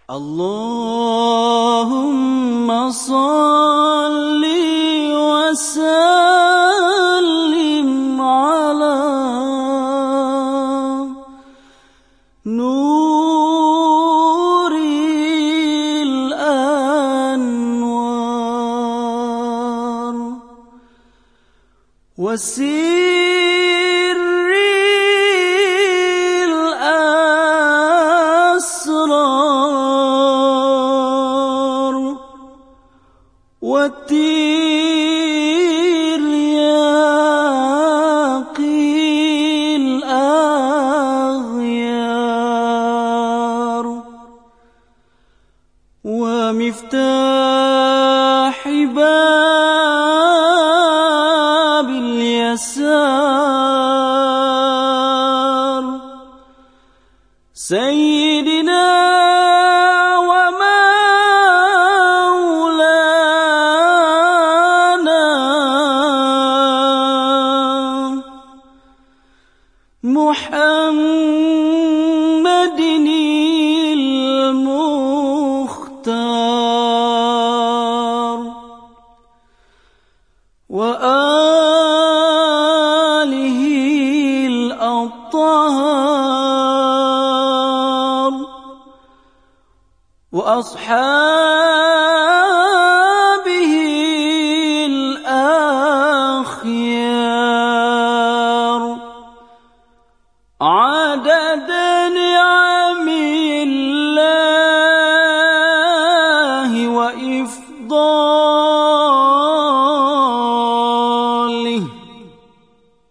اللهم صل وسلم على نور الأنوار وسر الأسرار والترياقي الأغيار ومفتاح باب اليسار سيدنا ومولانا محمد المختار وآله الأطهار وأصحابه الأخيار